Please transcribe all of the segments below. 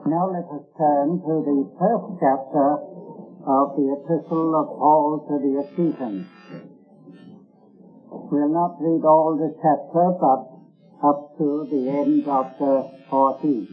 Now let us turn to the first chapter of the Epistle of Paul to the Ephesians. We'll not read all the chapter, but up to the end of the 14th.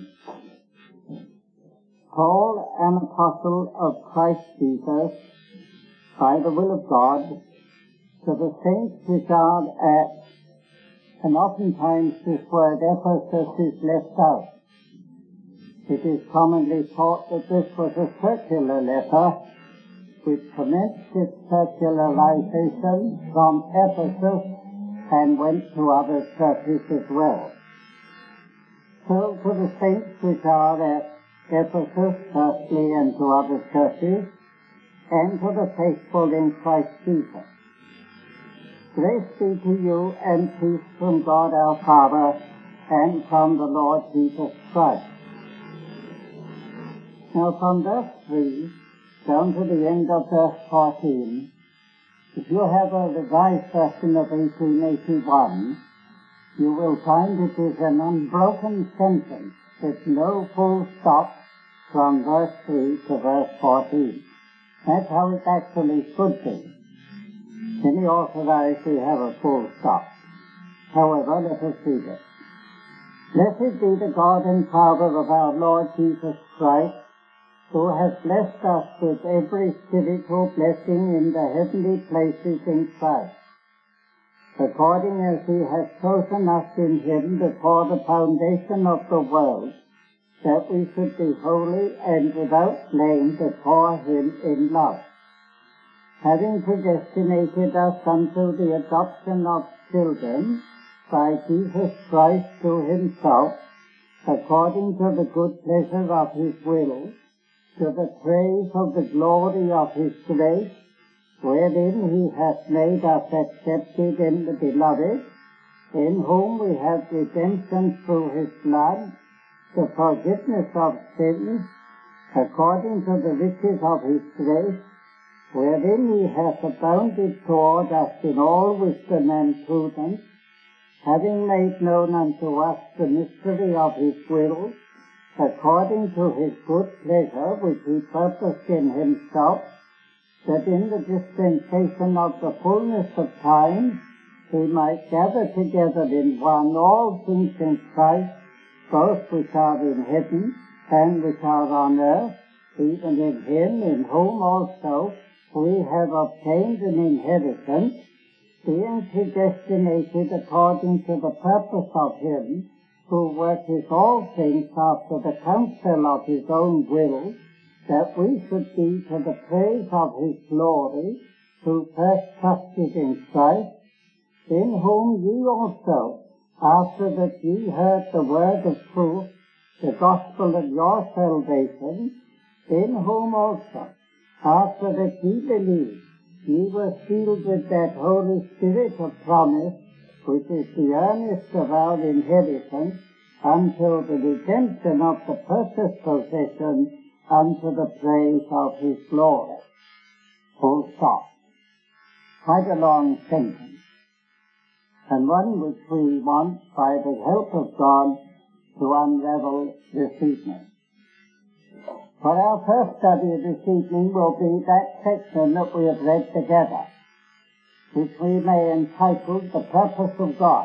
Paul, an apostle of Christ Jesus, by the will of God, to the saints which are at, and oftentimes this word Ephesus is left out. It is commonly thought that this was a circular letter which commenced its circularization from Ephesus and went to other churches as well. So to the saints which are at Ephesus, firstly, and to other churches, and to the faithful in Christ Jesus. Grace be to you and peace from God our Father and from the Lord Jesus Christ. Now from verse 3 down to the end of verse 14, if you have a revised version of 1881, you will find it is an unbroken sentence with no full stop from verse 3 to verse 14. That's how it actually should be. In the Authorized we have a full stop. However, let us read it. Blessed be the God and Father of our Lord Jesus Christ, who has blessed us with every spiritual blessing in the heavenly places in Christ, according as he has chosen us in him before the foundation of the world, that we should be holy and without blame before him in love, having predestinated us unto the adoption of children by Jesus Christ to himself, according to the good pleasure of his will, to the praise of the glory of his grace, wherein he hath made us accepted in the Beloved, in whom we have redemption through his blood, the forgiveness of sins, according to the riches of his grace, wherein he hath abounded toward us in all wisdom and prudence, having made known unto us the mystery of his will, according to his good pleasure which he purposed in himself, that in the dispensation of the fullness of time he might gather together in one all things in Christ, both which are in heaven and which are on earth, even in him, in whom also we have obtained an inheritance, being predestinated according to the purpose of him who worketh all things after the counsel of his own will, that we should be to the praise of his glory, who first trusted in Christ, in whom ye also, after that ye heard the word of truth, the gospel of your salvation, in whom also, after that ye believed, ye were sealed with that Holy Spirit of promise, which is the earnest of our inheritance, until the redemption of the purchased possession, unto the praise of his glory. Full stop. Quite a long sentence, and one which we want, by the help of God, to unravel this evening. For our first study this evening will be that section that we have read together, which we may entitle The Purpose of God.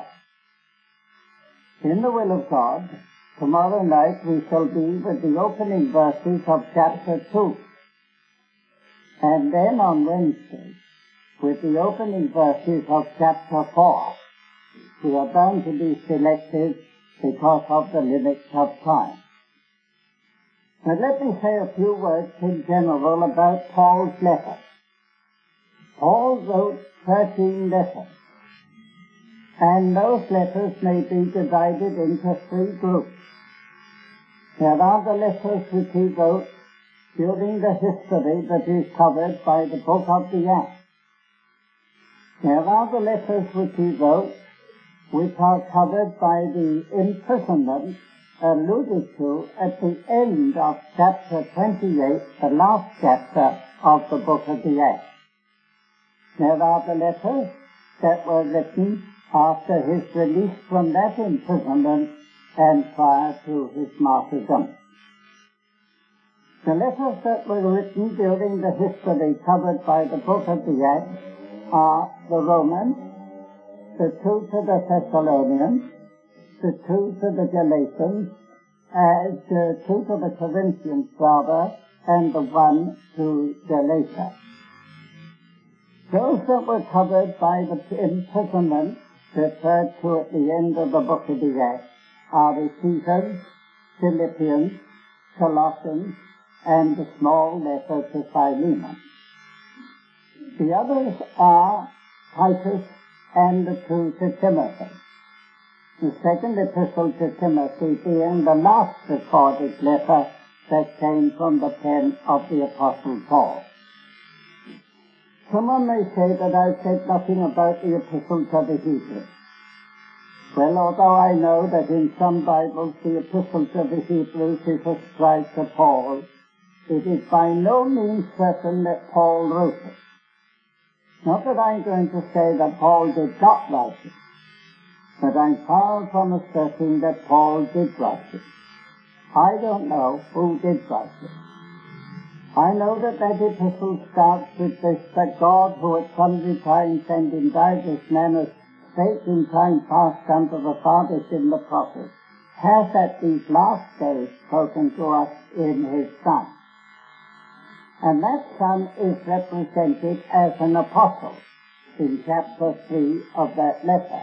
In the will of God, tomorrow night we shall be with the opening verses of chapter 2, and then on Wednesday with the opening verses of chapter 4. We are bound to be selective because of the limits of time. But let me say a few words in general about Paul's letters. Paul wrote 13 letters, and those letters may be divided into 3 groups. There are the letters which he wrote during the history that is covered by the book of the Acts. There are the letters which he wrote which are covered by the imprisonment alluded to at the end of chapter 28, the last chapter of the book of the Acts. There are the letters that were written after his release from that imprisonment and prior to his martyrdom. The letters that were written during the history covered by the book of the Acts are the Romans, the two to the Thessalonians, the two to the Galatians, the two to the Corinthians rather, and the one to Galatia. Those that were covered by the imprisonment referred to at the end of the book of the Acts are Ephesians, Philippians, Colossians, and the small letter to Philemon. The others are Titus and the two to Timothy. The second epistle to Timothy being the last recorded letter that came from the pen of the Apostle Paul. Someone may say that I've said nothing about the epistle to the Hebrews. Well, although I know that in some Bibles the epistle to the Hebrews is ascribed to Paul, it is by no means certain that Paul wrote it. Not that I'm going to say that Paul did not write it, but I'm far from asserting that Paul did write it. I don't know who did write it. I know that epistle starts with this, that God, who at sundry times and in divers manners spake in time past unto the fathers in the prophets, has at these last days spoken to us in his Son. And that Son is represented as an apostle in chapter 3 of that letter.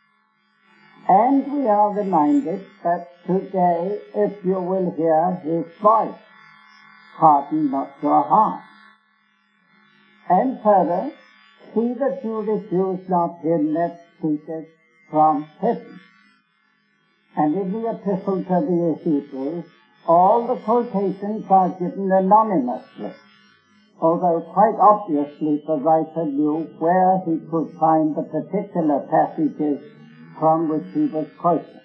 And we are reminded that today, if you will hear his voice, harden not your heart. And further, see that you refuse not him that speaketh from heaven. And in the epistle to the Hebrews, all the quotations are given anonymously, although quite obviously the writer knew where he could find the particular passages from which he was quoting.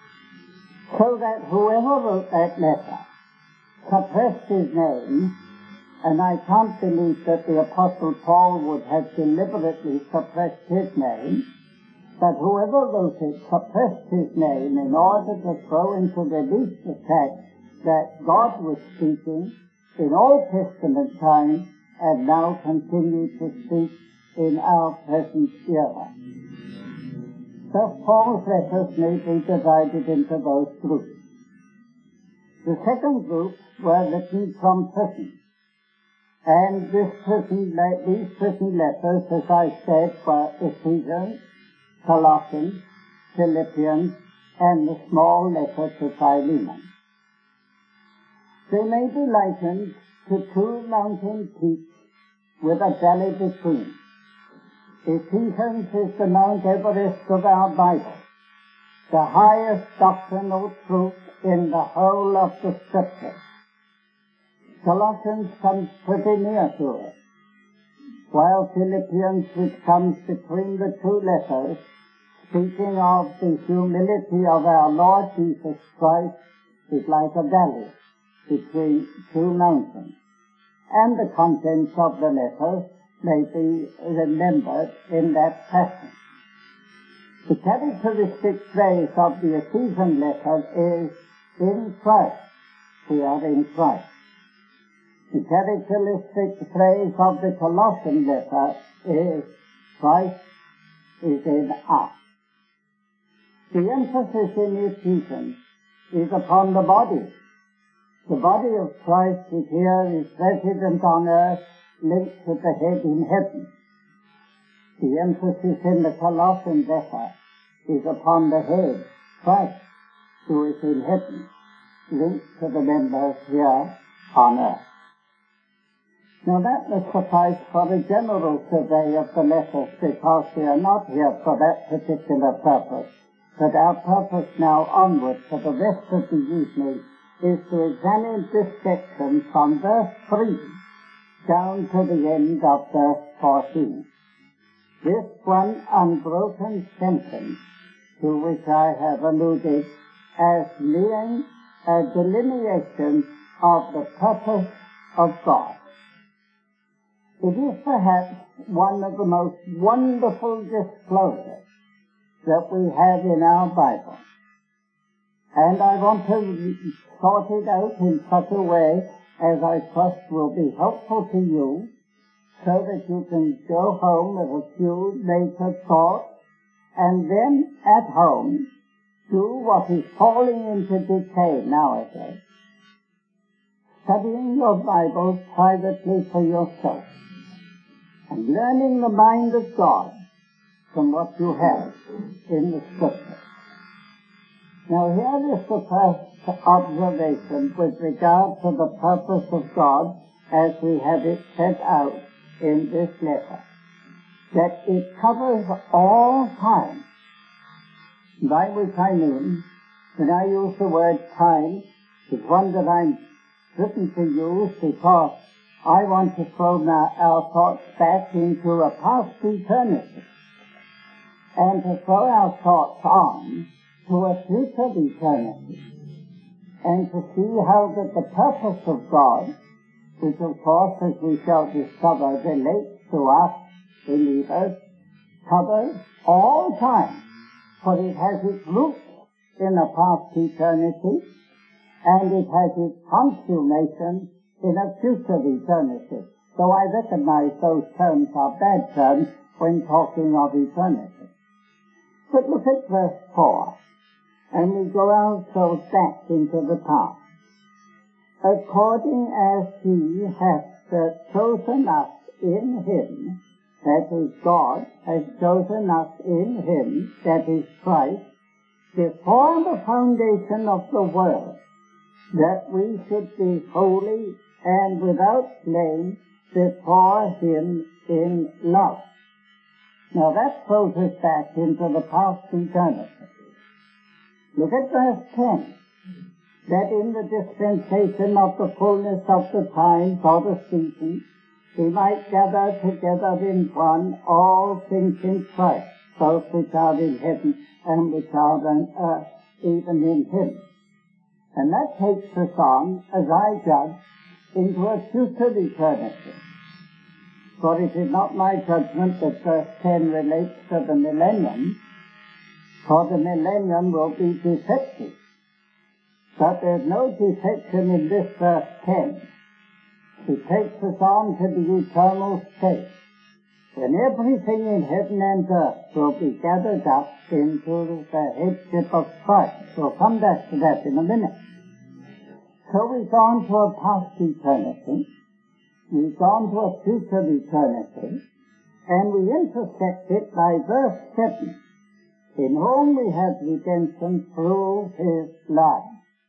So that whoever wrote that letter suppressed his name, and I can't believe that the Apostle Paul would have deliberately suppressed his name, but whoever wrote it suppressed his name in order to throw into relief the fact that God was speaking in Old Testament times and now continues to speak in our present era. Thus Paul's letters may be divided into those groups. The second group were written from prison, and these prison letters, as I said, were Ephesians, Colossians, Philippians, and the small letter to Philemon. They may be likened to two mountain peaks with a valley between. Ephesians is the Mount Everest of our Bible, the highest doctrinal truth in the whole of the Scriptures. Colossians comes pretty near to it, while Philippians, which comes between the two letters, speaking of the humility of our Lord Jesus Christ, is like a valley between two mountains, and the contents of the letters may be remembered in that fashion. The characteristic phrase of the Ephesian letter is, in Christ. We are in Christ. The characteristic phrase of the Colossian letter is, Christ is in us. The emphasis in Ephesians is upon the body. The body of Christ, which here is resident on earth, linked to the head in heaven. The emphasis in the Colossian letter is upon the head, Christ, who is in heaven, linked to the members here on earth. Now that must suffice for a general survey of the letters, because we are not here for that particular purpose, but our purpose now onward for the rest of the evening is to examine this section from verse 3 down to the end of verse 14. This one unbroken sentence to which I have alluded as being a delineation of the purpose of God. It is perhaps one of the most wonderful disclosures that we have in our Bible. And I want to sort it out in such a way as I trust will be helpful to you, so that you can go home with a few later thoughts, and then at home do what is falling into decay nowadays, studying your Bible privately for yourself, and learning the mind of God from what you have in the Scriptures. Now here is the first observation with regard to the purpose of God as we have it set out in this letter, that it covers all time, by which I mean, when I use the word time, it's one that I'm written to use because I want to throw our thoughts back into a past eternity, and to throw our thoughts on to a future eternity, and to see how that the purpose of God, which of course, as we shall discover, relates to us believers, covers all time, for it has its roots in a past eternity, and it has its consummation in a future eternity. Though I recognize those terms are bad terms when talking of eternity. But look at verse 4, and we go ourselves back into the past. According as he hath chosen us in him, that is, God has chosen us in him, that is Christ, before the foundation of the world, that we should be holy and without blame before him in love. Now that throws us back into the past eternity. Look at verse 10. That in the dispensation of the fullness of the times or the seasons, we might gather together in one all things in Christ, both which are in heaven and which are on earth, even in him. And that takes us on, as I judge, into a future eternity. For it is not my judgment that verse 10 relates to the millennium, for the millennium will be defective. But there's no defection in this verse 10. It takes us on to the eternal state, when everything in heaven and earth will be gathered up into the headship of Christ. We'll come back to that in a minute. So we've gone to a past eternity, we've gone to a future eternity, and we intersect it by verse 7, in whom we have redemption through his blood.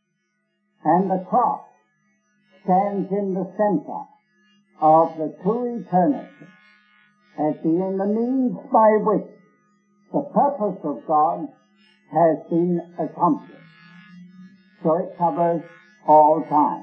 And the cross stands in the center of the two eternities, as being the means by which the purpose of God has been accomplished. So it covers all time.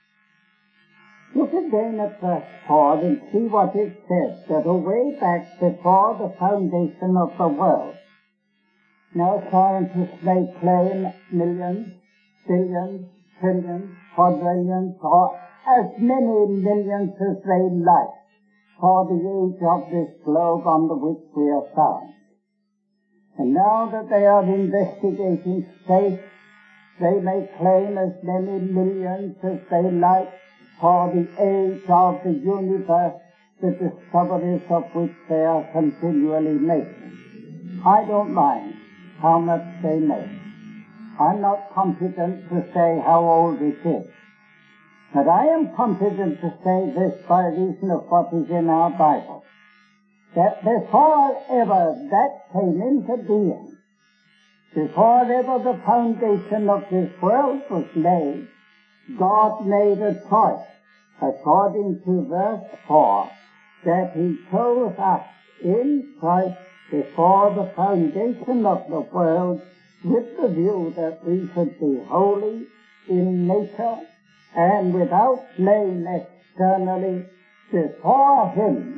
Look again at verse 4 and see what it says, that away back before the foundation of the world. Now scientists may claim millions, billions, trillions, quadrillions, or as many millions as they like for the age of this globe on which we are found. And now that they are investigating space, they may claim as many millions as they like for the age of the universe, the discoveries of which they are continually making. I don't mind how much they make. I'm not competent to say how old it is. But I am competent to say this by reason of what is in our Bible, that before ever that came into being, before ever the foundation of this world was laid, God made a choice, according to verse 4, that he chose us in Christ before the foundation of the world, with the view that we should be holy in nature and without blame externally before him.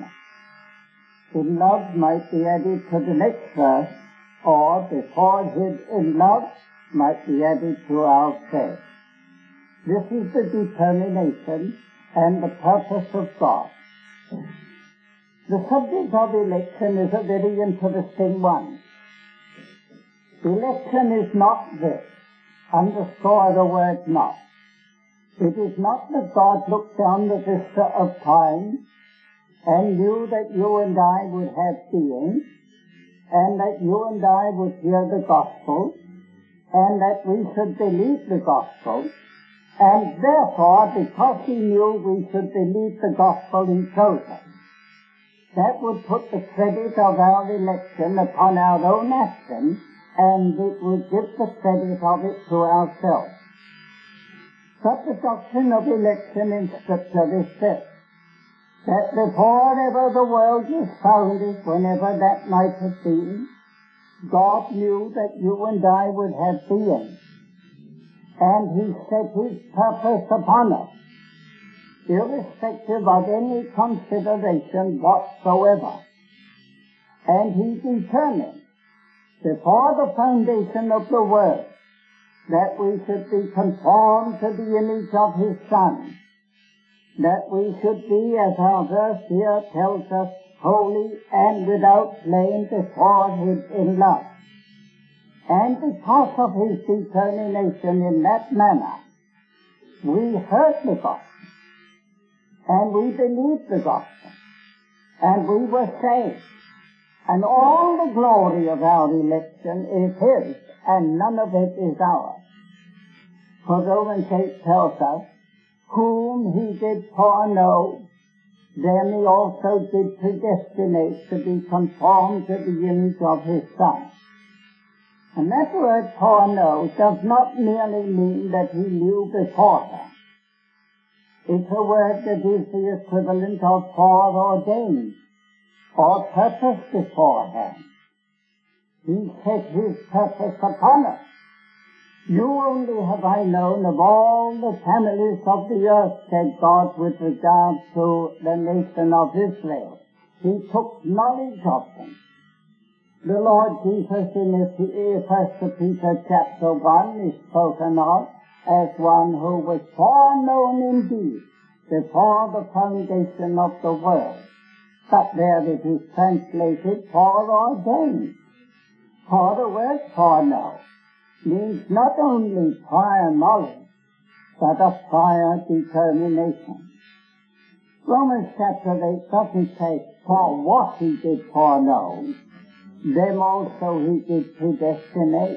In love might be added to the next verse, or before him in love might be added to our faith. This is the determination and the purpose of God. The subject of election is a very interesting one. Election is not this. Underscore the word not. It is not that God looked down the vista of time and knew that you and I would have being, and that you and I would hear the gospel, and that we should believe the gospel, and therefore, because he knew we should believe the gospel, he chose us. That would put the credit of our election upon our own action, and it would give the credit of it to ourselves. But the doctrine of election in Scripture is this, that before ever the world was founded, whenever that might have been, God knew that you and I would have being, and he set his purpose upon us, irrespective of any consideration whatsoever. And he determined, before the foundation of the world, that we should be conformed to the image of his Son, that we should be, as our verse here tells us, holy and without blame before him in love. And because of his determination in that manner, we heard the gospel, and we believed the gospel, and we were saved. And all the glory of our election is his, and none of it is ours. For Romans 8 tells us, whom he did foreknow, them he also did predestinate to be conformed to the image of his Son. And that word foreknow does not merely mean that he knew beforehand. It's a word that is the equivalent of foreordained, or purpose beforehand. He set his purpose upon us. You only have I known of all the families of the earth, said God, with regard to the nation of Israel. He took knowledge of them. The Lord Jesus in 1 Peter chapter 1 is spoken of as one who was foreknown indeed before the foundation of the world. But there it is translated foreordained. For the word foreknow means not only prior knowledge, but a prior determination. Romans chapter 8 doesn't say for what he did foreknow, them also he did predestinate.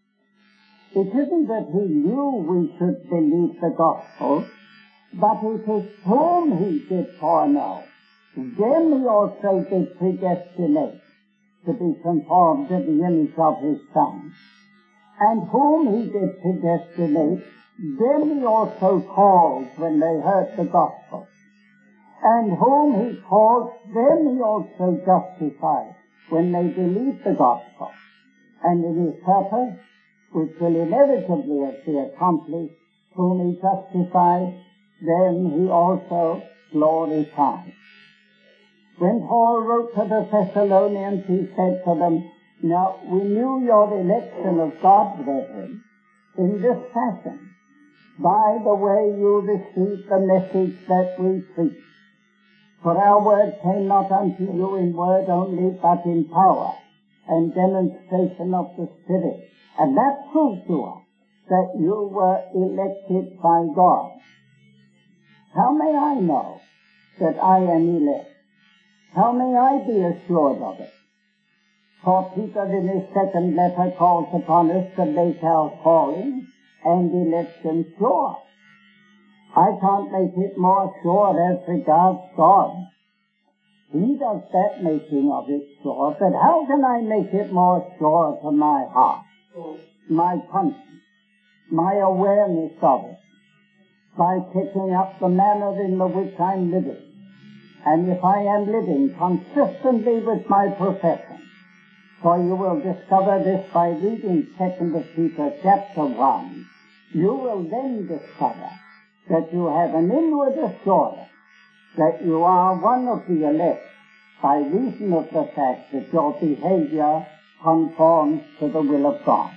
It isn't that he knew we should believe the gospel, but it is whom he did foreknow. Them he also did predestinate to be conformed to the image of his Son. And whom he did predestinate, them he also called when they heard the gospel. And whom he called, them he also justified when they believed the gospel. And in his purpose, which will inevitably be accomplished, whom he justified, them he also glorified. When Paul wrote to the Thessalonians, he said to them, now, we knew your election of God, brethren, in this fashion, by the way you received the message that we preached. For our word came not unto you in word only, but in power and demonstration of the Spirit. And that proved to us that you were elected by God. How may I know that I am elect? How may I be assured of it? For Peter in his second letter calls upon us to make our calling and election sure. I can't make it more sure as regards God. He does that making of it sure, but how can I make it more sure to my heart, my conscience, my awareness of it? By picking up the manner in which I'm living. And if I am living consistently with my profession, for you will discover this by reading 2 Peter chapter 1, you will then discover that you have an inward assurance that you are one of the elect by reason of the fact that your behavior conforms to the will of God.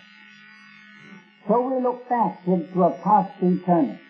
So we look back into a past eternity,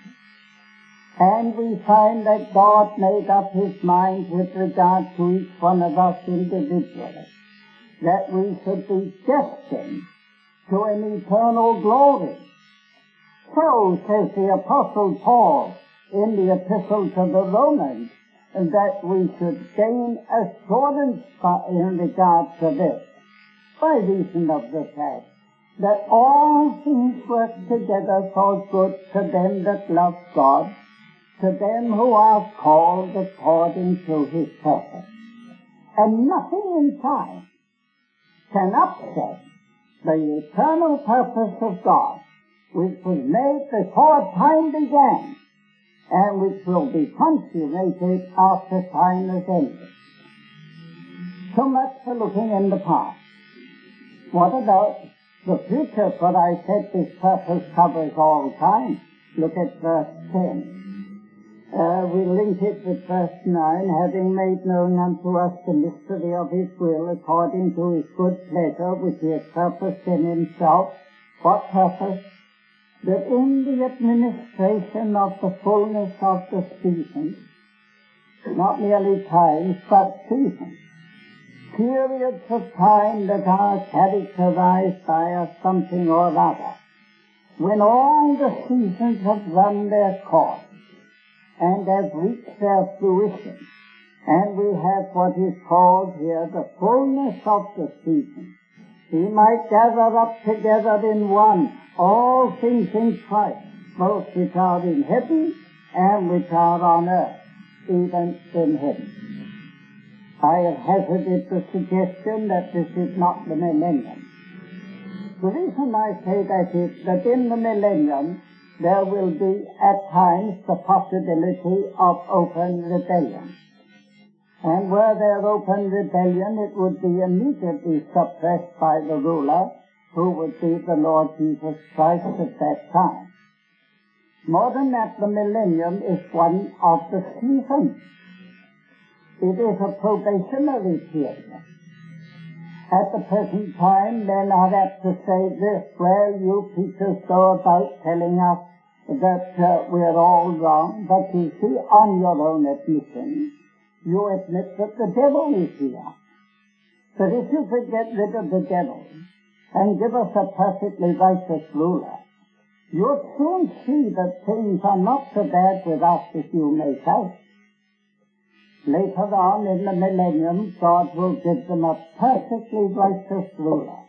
and we find that God made up his mind with regard to each one of us individually, that we should be destined to an eternal glory. So says the Apostle Paul in the Epistle to the Romans, that we should gain assurance in regard to this, by reason of the fact that all things work together for good to them that love God, to them who are called according to his purpose. And nothing in time can upset the eternal purpose of God, which was made before time began, and which will be consummated after time is ended. So much for looking in the past. What about the future? For I said this purpose covers all time. Look at verse 10. We link it with verse 9, having made known unto us the mystery of his will, according to his good pleasure, which he has purposed in himself. What purpose? That in the administration of the fullness of the seasons, not merely times, but seasons, periods of time that are characterized by a something or other, when all the seasons have run their course and have reached their fruition, and we have what is called here the fullness of the season. He might gather up together in one all things in Christ, both which are in heaven and which are on earth, even in heaven. I have hazarded the suggestion that this is not the millennium. The reason I say that is that in the millennium there will be at times the possibility of open rebellion. And were there open rebellion, it would be immediately suppressed by the ruler, who would be the Lord Jesus Christ at that time. More than that, the millennium is one of the seasons. It is a probationary period. At the present time, men are apt to say this: well, you preachers go about telling us that we're all wrong, but you see, on your own admission, you admit that the devil is here. But if you could get rid of the devil and give us a perfectly righteous ruler, you'll soon see that things are not so bad with us as you make out. Later on in the millennium, God will give them a perfectly righteous ruler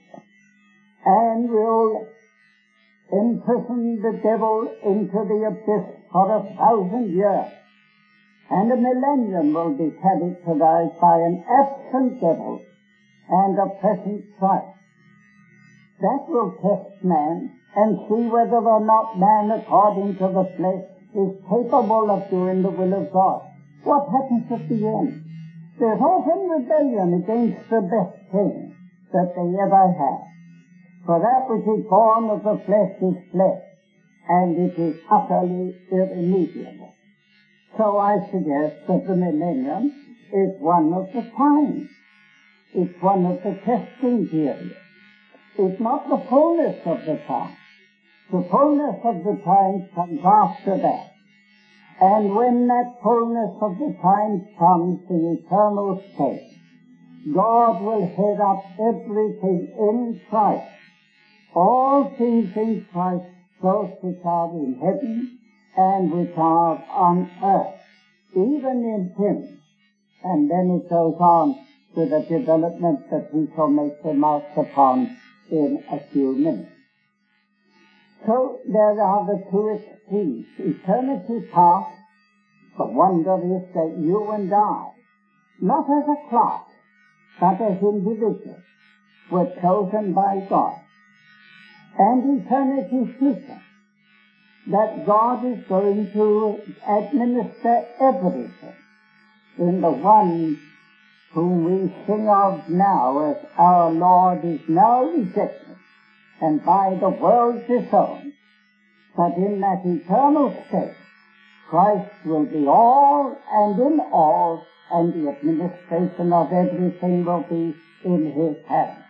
and will imprison the devil into the abyss for 1,000 years. And a millennium will be characterized by an absent devil and a present Christ. That will test man and see whether or not man, according to the flesh, is capable of doing the will of God. What happens at the end? There's open rebellion against the best thing that they ever had. For that which is born of the flesh is flesh, and it is utterly irremediable. So I suggest that the millennium is one of the times. It's one of the testing periods. It's not the fullness of the time. The fullness of the time comes after that. And when that fullness of the time comes, the eternal state, God will head up everything in Christ. All things in Christ, both which are in heaven and which are on earth, even in him. And then it goes on to the development that we shall make remarks upon in a few minutes. So there are the two extremes. Eternity past, the wonder is that you and I, not as a class, but as individuals, were chosen by God. And eternity future, that God is going to administer everything in the one whom we sing of now as our Lord is now rejected and by the world disowned. But in that eternal state, Christ will be all and in all, and the administration of everything will be in his hands.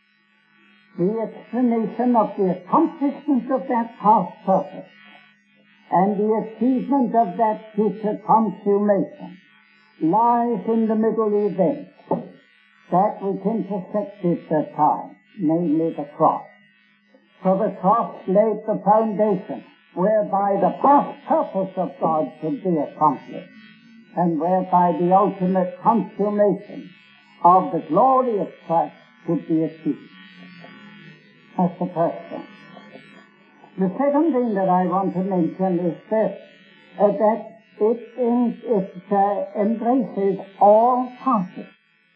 The explanation of the accomplishment of that past purpose and the achievement of that future consummation lies in the middle event, that which intersected the time, namely the cross. For the cross laid the foundation whereby the past purpose of God could be accomplished, and whereby the ultimate consummation of the glory of Christ could be achieved. That's the first thing. The second thing that I want to mention is this, that it embraces all parties.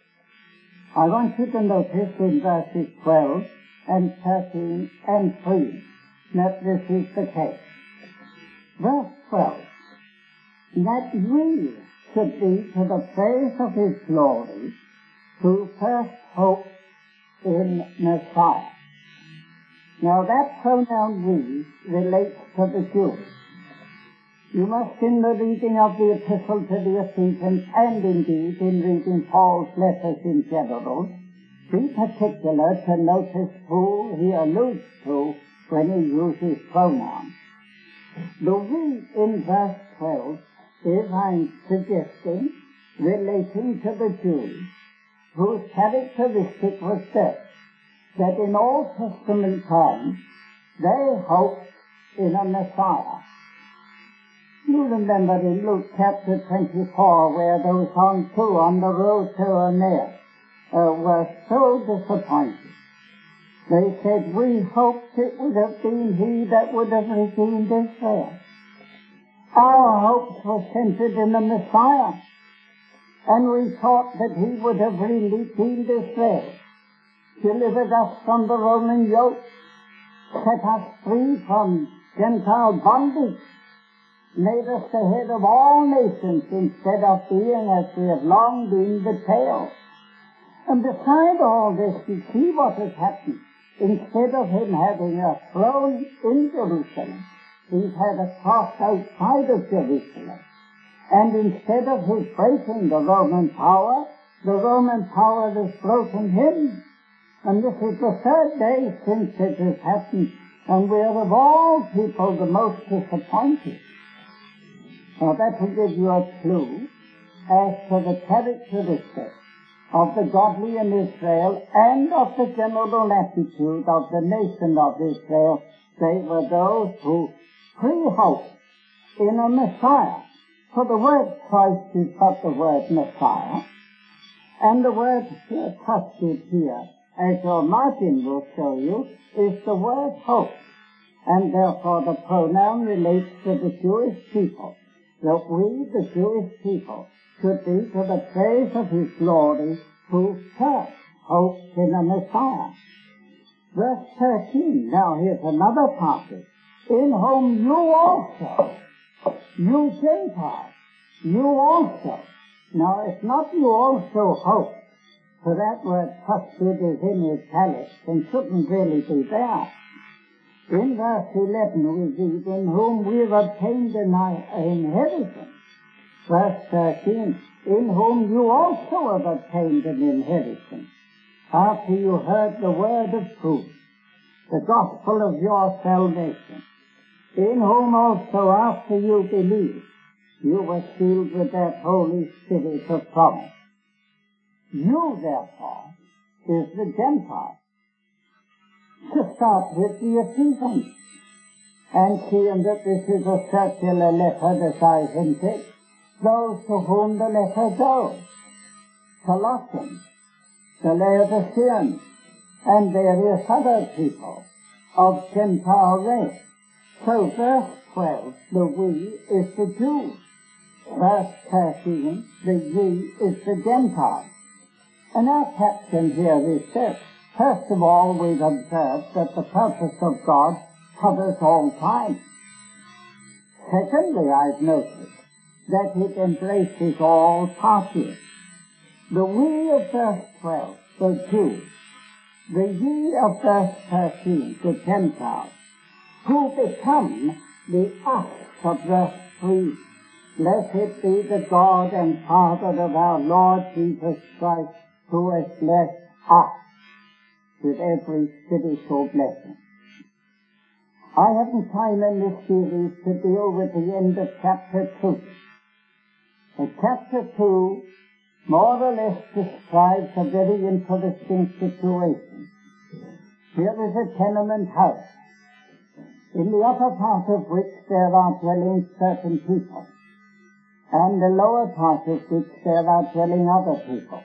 I want you to notice in verses 12 and 13 and 3 that this is the case. Verse 12, that we should be to the praise of His glory who first hoped in Messiah. Now that pronoun we relates to the Jews. You must, in the reading of the epistle to the Ephesians, and indeed in reading Paul's letters in general, be particular to notice who he alludes to when he uses pronouns. The we in verse 12 is, I'm suggesting, relating to the Jews, whose characteristic was this, that in Old Testament times they hoped in a Messiah. You remember in Luke chapter 24 where those two on the road to Emmaus were so disappointed. They said, we hoped it would have been He that would have redeemed Israel. Our hopes were centered in the Messiah, and we thought that He would have redeemed Israel, delivered us from the Roman yoke, set us free from Gentile bondage, made us the head of all nations instead of being, as we have long been, the tail. And beside all this, you see what has happened. Instead of Him having a throne in Jerusalem, He's had a cross outside of Jerusalem. And instead of His breaking the Roman power has broken Him. And this is the third day since it has happened, and we are of all people the most disappointed. Now that will give you a clue as to the characteristics of the godly in Israel and of the general attitude of the nation of Israel. They were those who pre-hoped in a Messiah. For the word Christ is but the word Messiah, and the word trusted here, as your margin will show you, is the word hope, and therefore the pronoun relates to the Jewish people, that we, the Jewish people, should be to the praise of His glory, who first hoped in a Messiah. Verse 13, now here's another passage, in whom you also, you Gentiles, you also. Now it's not you also hope, for that word trusted is in italics and shouldn't really be there. In verse 11 we read, in whom we have obtained an inheritance. Verse 13, in whom you also have obtained an inheritance, after you heard the word of truth, the gospel of your salvation, in whom also after you believed, you were sealed with that Holy Spirit of promise. You, therefore, is the Gentile. To start with the Ephesians, and seeing that this is a circular letter, as I hinted, those to whom the letter goes, Colossians, the Laodiceans, and various other people of Gentile race. So verse 12, the we is the Jews. Verse 13, the ye is the Gentiles. And our caption here is this. First of all, we've observed that the purpose of God covers all time. Secondly, I've noticed that it embraces all parties. The we of verse 12, the Jews, the ye of verse 13, the Gentiles, who become the us of verse 3. Blessed be the God and Father of our Lord Jesus Christ, who has blessed us with every spiritual blessing. I haven't time in this series to deal with the end of chapter 2. But chapter 2 more or less describes a very interesting situation. Here is a tenement house. in the upper part of which there are dwelling certain people, and the lower part of which there are dwelling other people.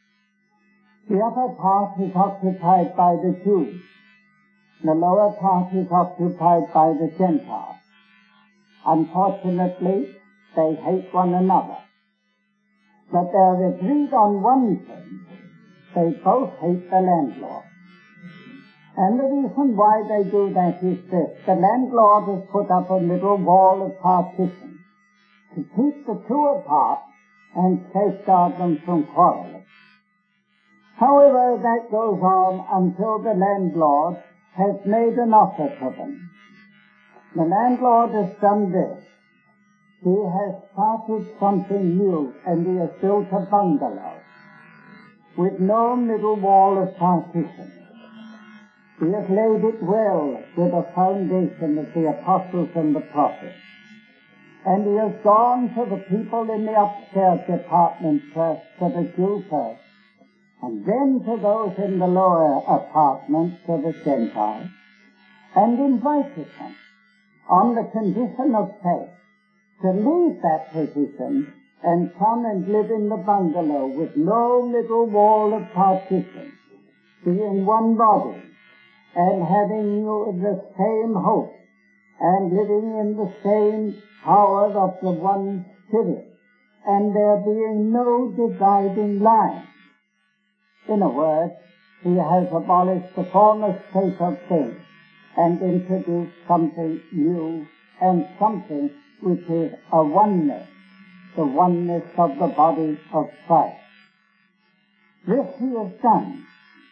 The upper part is occupied by the Jews. The lower part is occupied by the Gentiles. Unfortunately, they hate one another. But they're agreed on one thing: they both hate the landlord. And the reason why they do that is this: the landlord has put up a middle wall of partition to keep the two apart and safeguard them from quarreling. However, that goes on until the landlord has made an offer to them. The landlord has done this: he has started something new, and he has built a bungalow with no middle wall of partition. He has laid it well with a foundation of the apostles and the prophets. And he has gone to the people in the upstairs apartment first, to the Jew first, and then to those in the lower apartment, to the Gentiles, and invited them on the condition of faith to leave that position and come and live in the bungalow with no middle wall of partition, being one body, and having the same hope, and living in the same power of the one Spirit, and there being no dividing line. In a word, he has abolished the former state of things and introduced something new and something which is a oneness, the oneness of the body of Christ. This he has done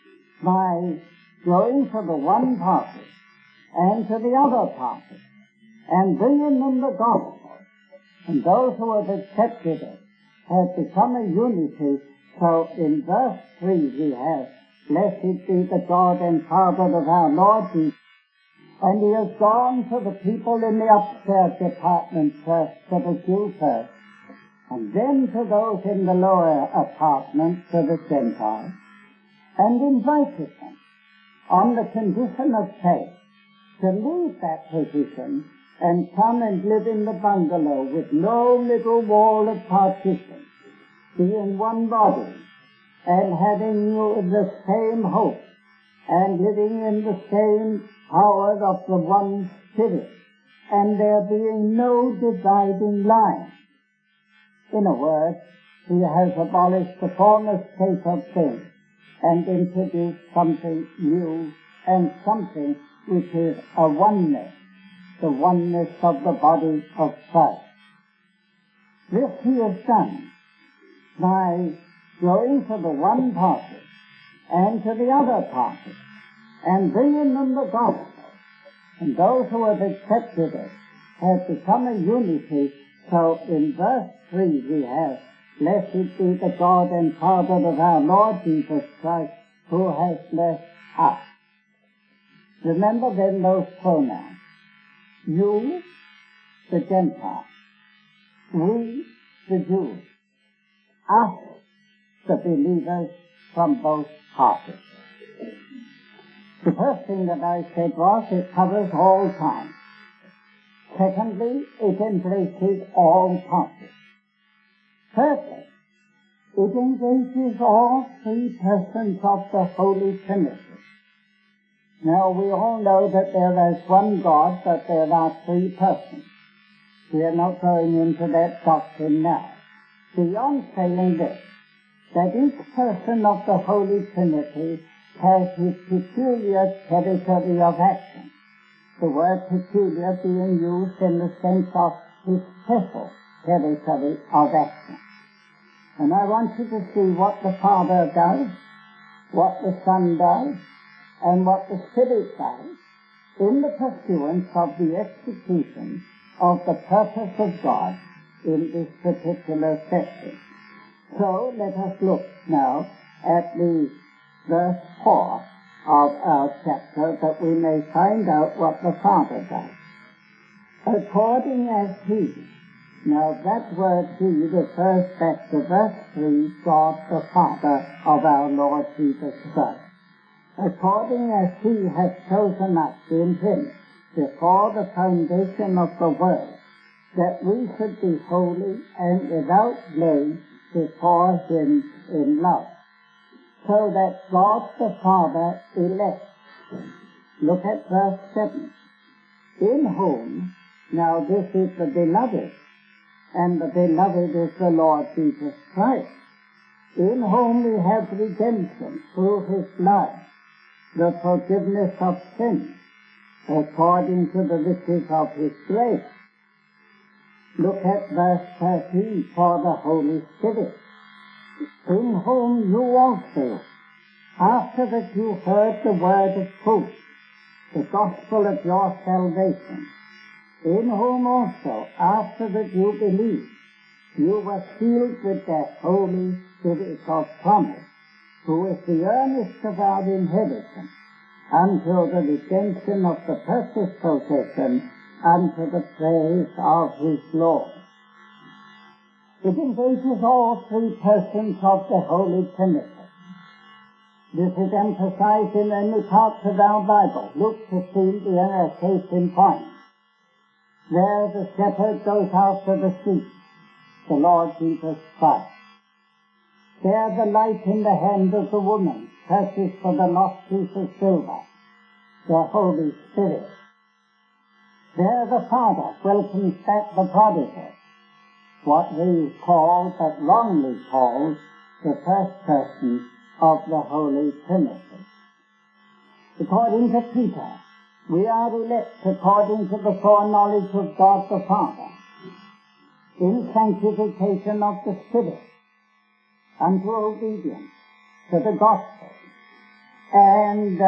by going to the one party and to the other party and bringing them the gospel. And those who have accepted it have become a unity. So in verse 3 we have, "Blessed be the God and Father of our Lord Jesus." And he has gone to the people in the upstairs apartment first, to the Jew first, and then to those in the lower apartment, to the Gentiles, and invited them on the condition of faith to leave that position and come and live in the bungalow with no middle wall of partition, being one body, and having the same hope, and living in the same power of the one Spirit, and there being no dividing line. In a word, he has abolished the former state of things and introduced something new and something which is a oneness, the oneness of the body of Christ. This he has done by going to the one party and to the other party and bringing them the gospel. And those who have accepted it have become a unity. So in verse 3 we have, "Blessed be the God and Father of our Lord Jesus Christ, who has blessed us." Remember then those pronouns: you, the Gentiles; we, the Jews; us, the believers from both parties. The first thing that I said was it covers all time. Secondly, it embraces all parties. Thirdly, it engages all three persons of the Holy Trinity. Now, we all know that there is one God, but there are three persons. We are not going into that doctrine now. Beyond saying this, that each person of the Holy Trinity has his peculiar territory of action. The word peculiar being used in the sense of his special territory of action. And I want you to see what the Father does, what the Son does, and what the Spirit does in the pursuance of the execution of the purpose of God in this particular section. So let us look now at the verse 4 of our chapter, that we may find out what the Father does. According as he. Now that word he refers back to verse 3, God the Father of our Lord Jesus Christ. According as he has chosen us in him before the foundation of the world, that we should be holy and without blame before him in love. So that God the Father elects. Look at verse 7. In whom, now this is the beloved, and the beloved is the Lord Jesus Christ, in whom we have redemption through his blood, the forgiveness of sins, according to the riches of his grace. Look at verse 13, for the Holy Spirit, in whom you also, after that you heard the word of truth, the gospel of your salvation, in whom also, after that you believed, you were sealed with that Holy Spirit of promise, who is the earnest of our inheritance, until the redemption of the purchased possession, unto the praise of his Lord. It engages all three persons of the Holy Trinity. This is emphasized in many parts of our Bible. Luke 15 being a case in point. There the shepherd goes after the sheep, the Lord Jesus Christ. There the light in the hand of the woman searches for the lost piece of silver, the Holy Spirit. There the Father welcomes back the prodigal, what we call, but wrongly call, the first person of the Holy Trinity. According to Peter, we are elect according to the foreknowledge of God the Father, in sanctification of the Spirit, unto obedience to the gospel, and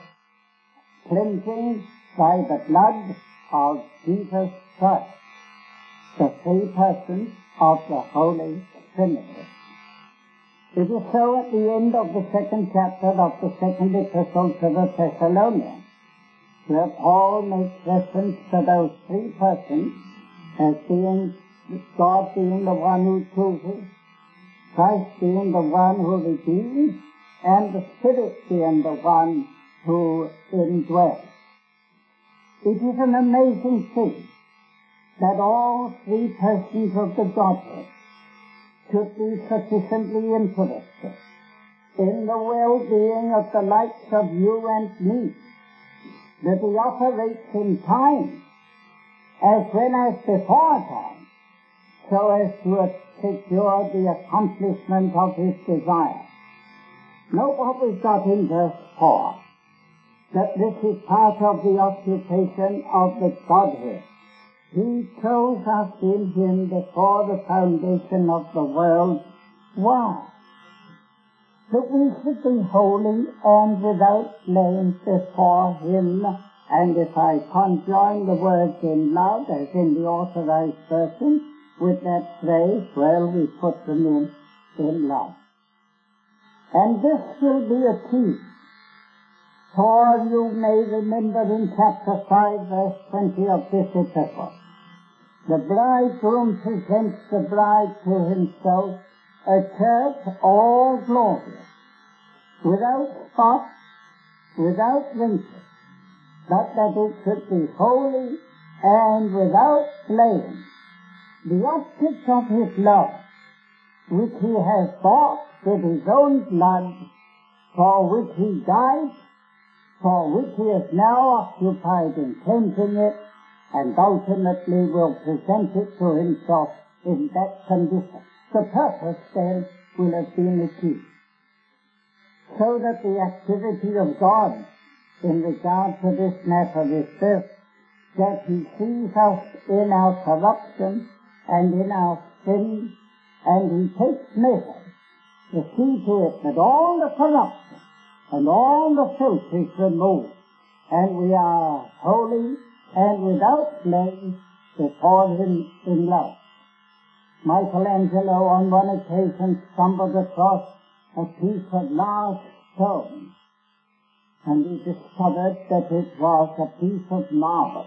cleansing by the blood of Jesus Christ, the three persons of the Holy Trinity. It is so at the end of the second chapter of the second epistle to the Thessalonians, where Paul makes reference to those three persons as being God being the one who chooses, Christ being the one who redeems, and the Spirit being the one who indwells. It is an amazing thing that all three persons of the Godhead should be sufficiently interested in the well-being of the likes of you and me, that he operates in time as well as before time, so as to secure the accomplishment of his desire. Note what we've got in verse 4, that this is part of the occupation of the Godhead. He chose us in him before the foundation of the world. Why? That we should be holy and without blame before him. And if I conjoin the words in love, as in the authorized version, with that phrase, well, we put them in love. And this will be achieved. For you may remember in chapter 5, verse 20 of this epistle, the bridegroom presents the bride to himself, a church all glorious, without spot, without wrinkle, but that it should be holy and without blame. The object of his love, which he has bought with his own blood, for which he died, for which he is now occupied in cleansing it, and ultimately will present it to himself in that condition. The purpose then will have been achieved. So that the activity of God in regard to this matter is this, that he sees us in our corruption and in our sin, and he takes measure to see to it that all the corruption and all the filth is removed, and we are holy and without blame before him in love. Michelangelo on one occasion stumbled across a piece of large stone, and he discovered that it was a piece of marble.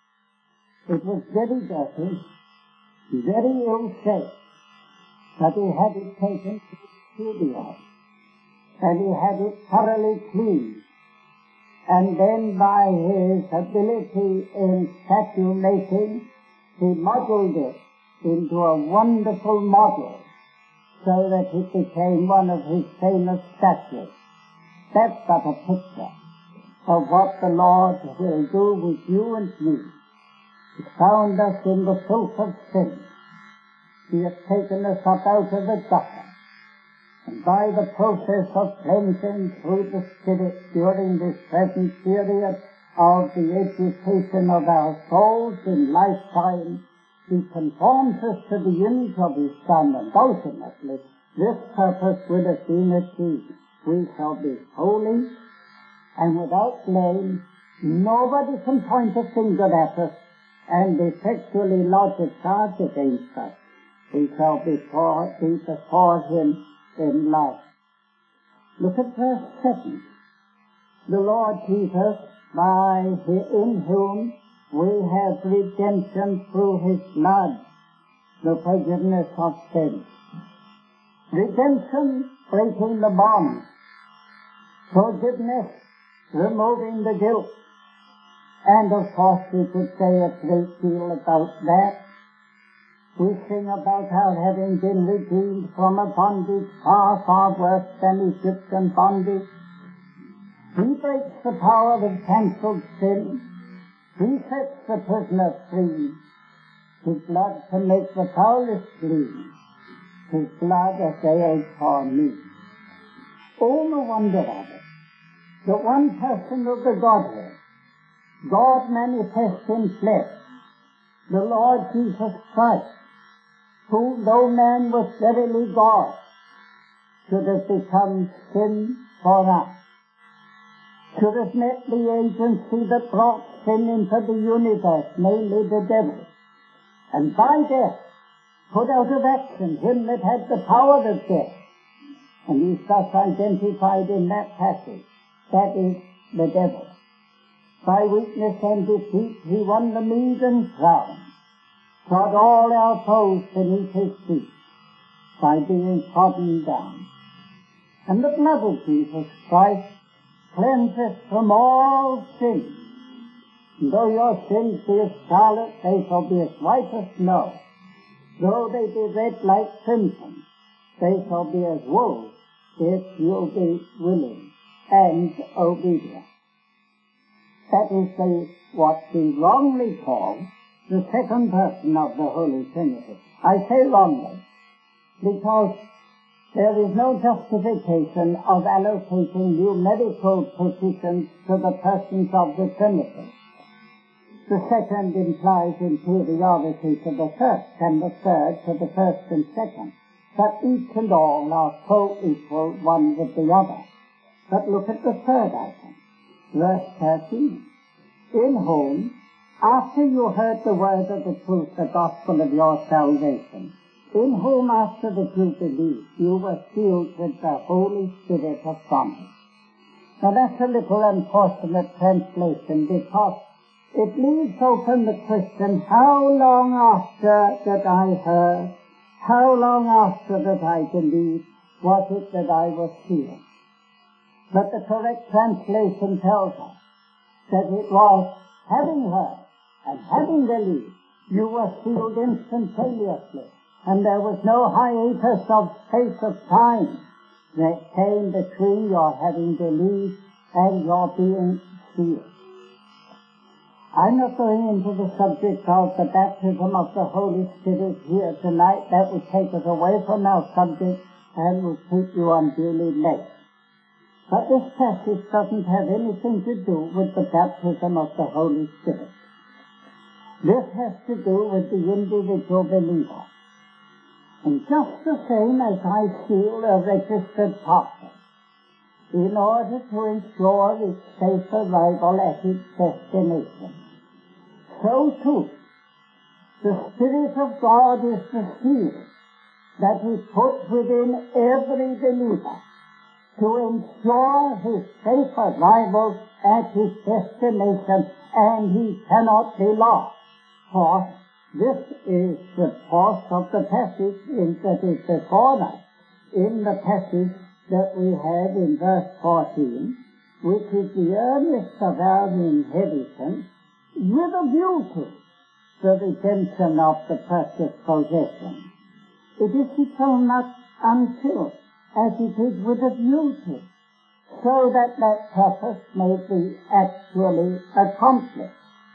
It was very dirty, very ill-shaped, but he had it taken to the studio, and he had it thoroughly cleaned, and then by his ability in statue making, he modeled it into a wonderful model so that it became one of his famous statues. That's but a picture of what the Lord will do with you and me. He found us in the filth of sin. He has taken us up out of the gutter. And by the process of cleansing through the Spirit during this present period of the education of our souls in lifetime, He conforms us to the image of His Son, and ultimately this purpose will have been achieved. We shall be holy and without blame. Nobody can point a finger at us and effectually lodge a charge against us. We shall be before Him in love. Look at verse 7. The Lord Jesus, in whom we have redemption through His blood, the forgiveness of sins. Redemption, breaking the bonds. Forgiveness, removing the guilt. And of course we could say a great deal about that. We sing about our having been redeemed from a bondage far, far worse than Egyptian bondage. He breaks the power of cancelled sin. He sets the prisoner free. His blood can make the foulest clean. His blood avails for me. Oh, the wonder of it. The one person of the Godhead, God manifest in flesh, the Lord Jesus Christ, who, though man was verily God, should have become sin for us, should have met the agency that brought sin into the universe, namely the devil, and by death put out of action him that had the power of death. And he's thus identified in that passage. That is the devil. By weakness and defeat he won the meed and crown, trod all our foes beneath his feet by being trodden down. And the blood of Jesus Christ cleanseth from all sin. And though your sins be as scarlet, they shall be as white as snow. Though they be red like crimson, they shall be as wool, if you'll be willing and obedient. That is what we wrongly call the second person of the Holy Trinity. I say wrongly because there is no justification of allocating numerical positions to the persons of the Trinity. The second implies inferiority to the first, and the third to the first and second. But each and all are co-equal one with the other. But look at the third item. Verse 13. In whom, after you heard the word of the truth, the gospel of your salvation, in whom after that you believed, you were sealed with the Holy Spirit of promise. Now that's a little unfortunate translation, because it leaves open the question, how long after that I heard, how long after that I believed, was it that I was sealed? But the correct translation tells us that it was having heard and having believed, you were sealed instantaneously, and there was no hiatus of space of time that came between your having believed and your being sealed. I'm not going into the subject of the baptism of the Holy Spirit here tonight. That would take us away from our subject and would keep you unduly late. But this passage doesn't have anything to do with the baptism of the Holy Spirit. This has to do with the individual believer. And just the same as I seal a registered parcel in order to ensure its safe arrival at its destination, so too the Spirit of God is the seal that is put within every believer to ensure his safe arrival at his destination, and he cannot be lost. For this is the force of the passage that is before us. In the passage that we have in verse 14, which is the earnest of our inheritance, with a view to the redemption of the purchased possession. It is eternal not until, as it is with a view to, so that that purpose may be actually accomplished.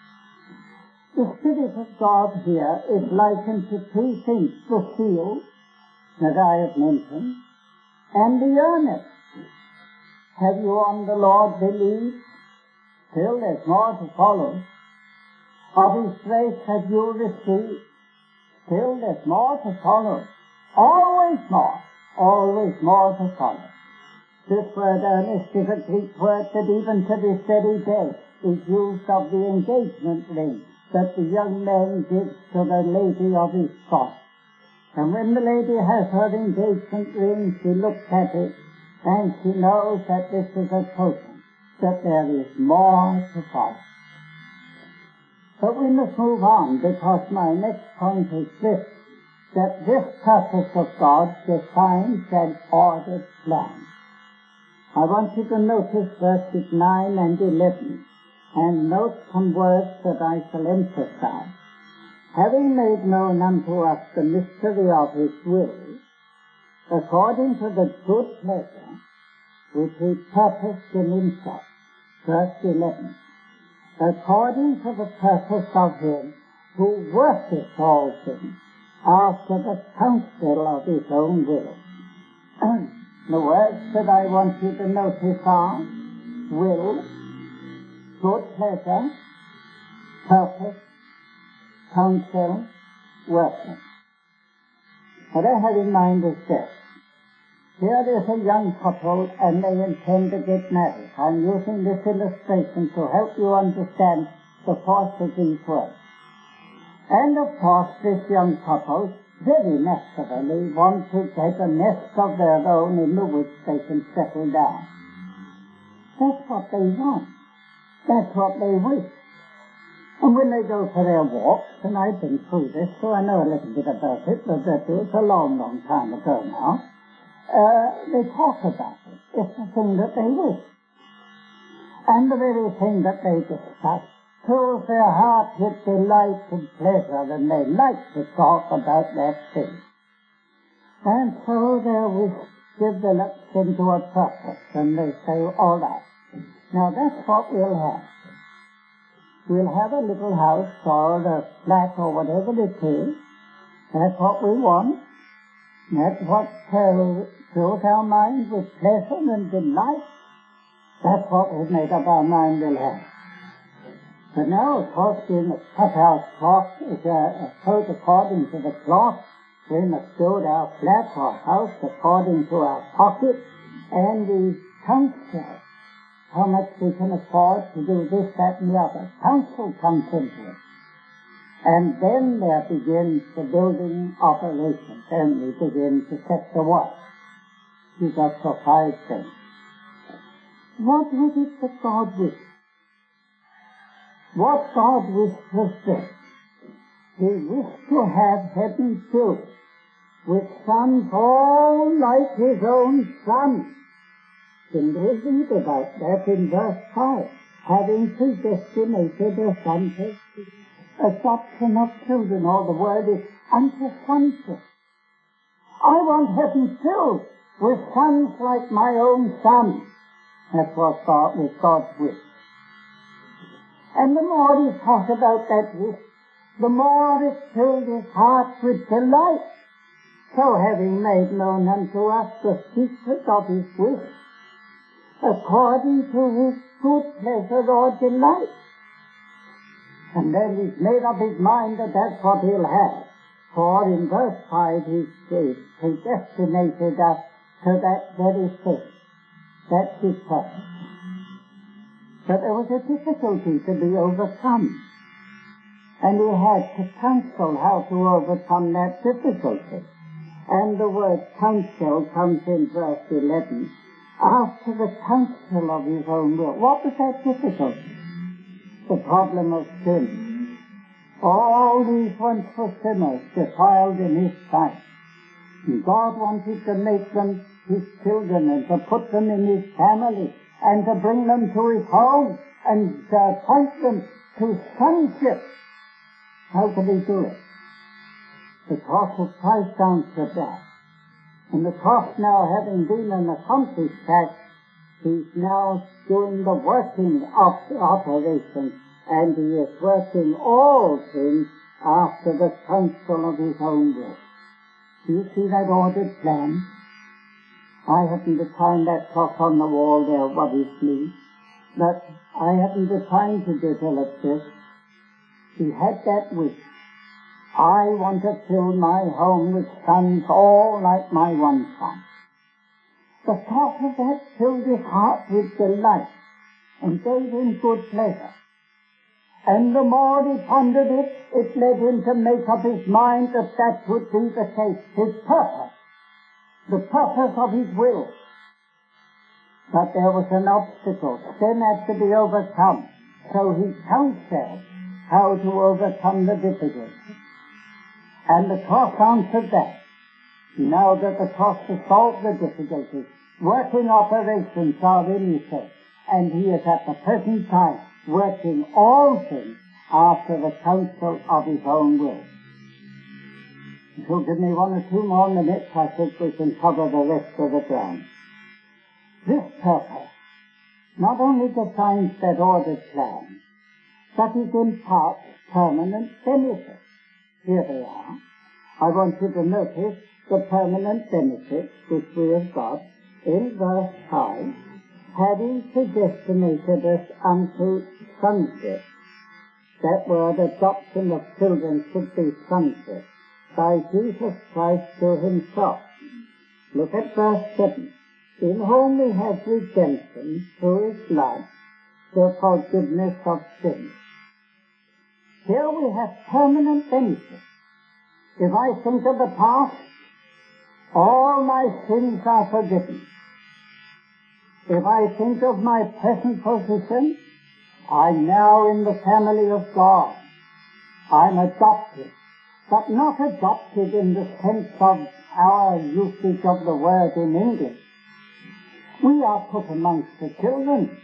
The Spirit of God here is likened to two things, the seal that I have mentioned, and the earnest. Have you on the Lord believed? Still there's more to follow. Of His grace have you received? Still there's more to follow. Always more to follow. This word earnest is a Greek word that even to this very day is used of the engagement ring that the young man gives to the lady of his choice. And when the lady has her engagement ring, she looks at it and she knows that this is a token that there is more to follow. But we must move on, because my next point is this, that this purpose of God defines an ordered plan. I want you to notice verses 9 and 11, and note some words that I shall emphasize. Having made known unto us the mystery of His will, according to the good pleasure which He purposed in Himself, verse 11, according to the purpose of Him who worketh all things after the counsel of His own will. The words that I want you to notice are will, good pleasure, purpose, counsel, working. What I have in mind is this. Here is a young couple and they intend to get married. I'm using this illustration to help you understand the force of these words. And of course this young couple very naturally want to get a nest of their own in which they can settle down. That's what they want. That's what they wish. And when they go for their walks, and I've been through this, so I know a little bit about it, but that was a long, long time ago now, they talk about it. It's the thing that they wish. And the very thing that they discuss fills their heart with delight and pleasure, and they like to talk about that thing. And so their wish develops into a purpose, and they say, all right, now that's what we'll have. We'll have a little house or a flat or whatever it is. That's what we want. That's what fills our minds with pleasure and delight. That's what we've made up our mind we'll have. But now, of course, we must cut our cloth, coat according to the cloth. We must build our flat or house according to our pocket, and we counsel how much we can afford to do this, that, and the other. Counsel comes into it. And then there begins the building operation. Then we begin to set the work. We got for 5 things. What was it that God wished? What God wished was this. He wished to have heaven filled with sons all like His own Son. And we read about that in verse 5. Having predestinated us unto adoption of children, or the word is unto sonship. I want heaven filled with sons like my own Son. That's what God was God's wish. And the more he thought about that wish, the more it filled his heart with delight. So having made known unto us the secret of His wish, according to His good pleasure or delight. And then he's made up his mind that that's what he'll have. For in verse 5 he predestinated us to that very thing. That's His purpose. But there was a difficulty to be overcome. And he had to counsel how to overcome that difficulty. And the word counsel comes in verse 11. After the counsel of His own will. What was that difficulty? The problem of sin. All these once were sinners, defiled in His sight. And God wanted to make them His children and to put them in His family and to bring them to his home and point them to sonship. How could he do it? The cross of Christ answered that. And the cross now having been an accomplished fact, he's now doing the working of the operation, and he is working all things after the counsel of his own will. Do you see that ordered plan? I haven't the time, that clock on the wall there worries me, but I haven't the time to develop this. He had that wish. I want to fill my home with sons all like my one son. The thought of that filled his heart with delight and gave him good pleasure. And the more he pondered it, it led him to make up his mind that that would be the case, his purpose, the purpose of his will. But there was an obstacle. Sin had to be overcome. So he counseled how to overcome the difficulty. And the cross answered that. Now that the cross has solved the difficulties, working operations are in effect, and he is at the present time working all things after the counsel of his own will. If you'll give me 1 or 2 more minutes, I think we can cover the rest of the ground. This purpose not only defines that ordered plan, but it imparts permanent benefits. Here they are. I want you to notice the permanent benefits which we have got in verse 5, having predestinated us unto sonship. That word adoption of children should be sonship by Jesus Christ to himself. Look at verse 7. In whom we have redemption through his blood, the forgiveness of sins. Here we have permanent benefits. If I think of the past, all my sins are forgiven. If I think of my present position, I'm now in the family of God. I'm adopted, but not adopted in the sense of our usage of the word in English. We are put amongst the children.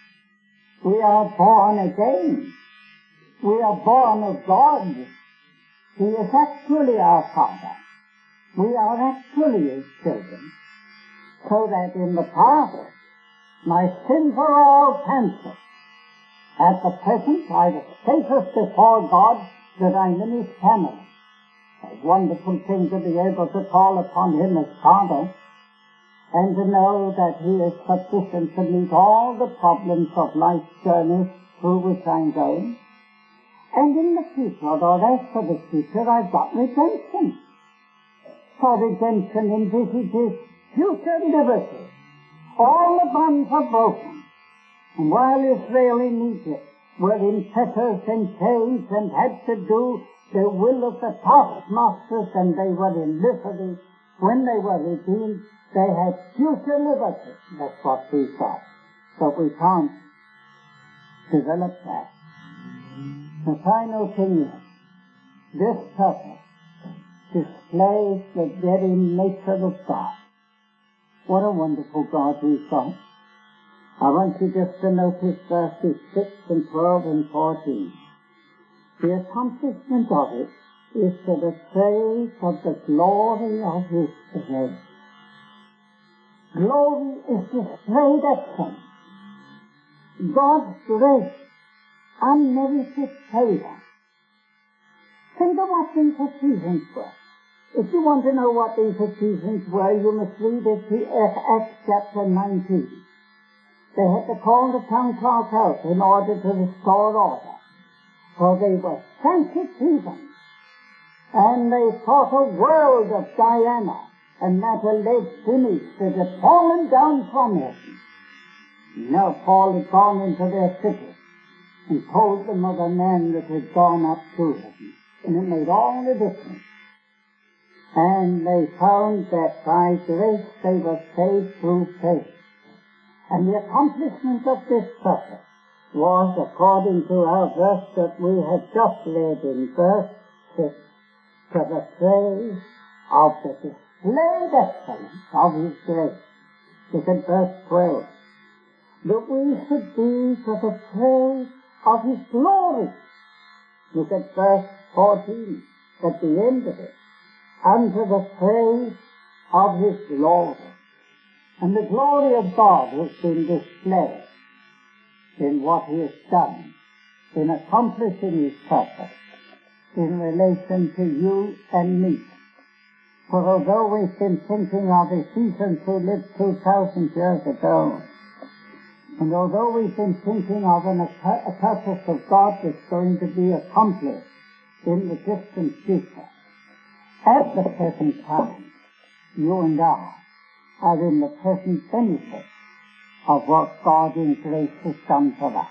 We are born again. We are born of God. He is actually our Father. We are actually his children. So that in the past, my sins are all cancelled. At the present, I have status before God that I'm in his family. A wonderful thing to be able to call upon him as Father, and to know that he is sufficient to meet all the problems of life's journey through which I'm going. And in the future, or as for the future, I've got redemption. For redemption envisages future liberty. All the bonds are broken. And while Israel in Egypt were in fetters and chains and had to do the will of the taskmasters, and they were in liberty, when they were redeemed, they had future liberty. That's what we thought. But we can't develop that. The final thing is, this purpose displays the very nature of God. What a wonderful God we've got. I want you just to notice verses 6 and 12 and 14. The accomplishment of it is to the praise of the glory of his grace. Glory is displayed excellence. God's grace, unmerited favor. Think of what these Ephesians were. If you want to know what these Ephesians were, you must read Acts chapter 19. They had to call the town clerk out in order to restore order. For they were sensitive, and they thought a world of Diana, and that alleged image that had fallen down from heaven. Now Paul had gone into their city and told them of a man that had gone up to heaven, and it made all the difference. And they found that by grace they were saved through faith. And the accomplishment of this purpose was, according to our verse that we have just read in verse 6, to the praise of the displayed excellence of his grace. Look at verse 12. that we should be to the praise of his glory. Look at verse 14 at the end of it. Unto the praise of his glory. And the glory of God has been displayed in what he has done, in accomplishing his purpose, in relation to you and me. For although we've been thinking of Ephesians who lived 2,000 years ago, and although we've been thinking of a purpose of God that's going to be accomplished in the distant future, at the present time, you and I are in the present benefit of what God in grace has done for us.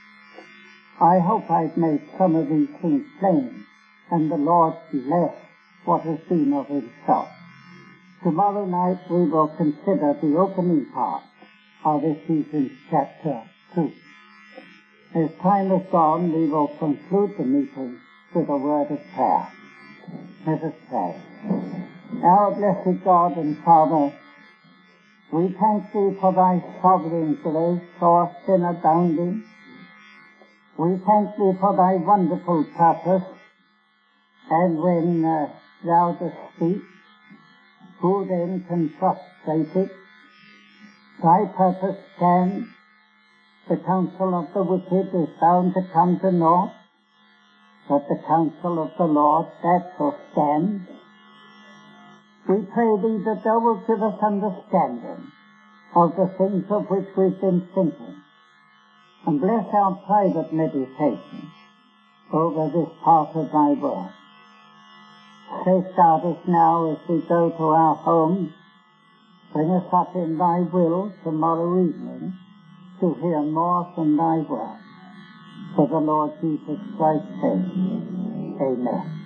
I hope I've made some of these things plain, and the Lord bless what has been of himself. Tomorrow night we will consider the opening part of Ephesians chapter 2. As time has gone, we will conclude the meeting with a word of prayer. Let us pray. Our blessed God and Father, we thank thee for thy sovereign grace, source and abounding. We thank thee for thy wonderful purpose, and when thou dost speak, who then can frustrate it? Thy purpose stands. The counsel of the wicked is bound to come to naught, but the counsel of the Lord, that shall stand. We pray thee that thou wilt give us understanding of the things of which we've been thinking, and bless our private meditation over this part of thy word. Safeguard us now as we go to our homes. Bring us up in thy will tomorrow evening to hear more from thy word. For the Lord Jesus Christ's sake. Amen.